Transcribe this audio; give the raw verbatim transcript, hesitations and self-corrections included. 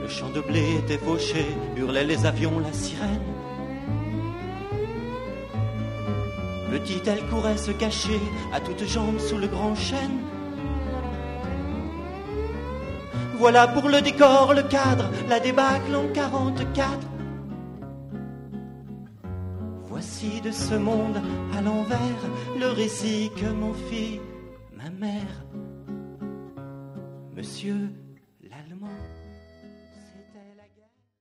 champ de blé était fauché, hurlaient les avions, la sirène. Petite, elle courait se cacher, à toutes jambes sous le grand chêne. Voilà pour le décor, le cadre, la débâcle en quarante-quatre. Voici de ce monde à l'envers le récit que m'en fit ma mère. Monsieur l'Allemand.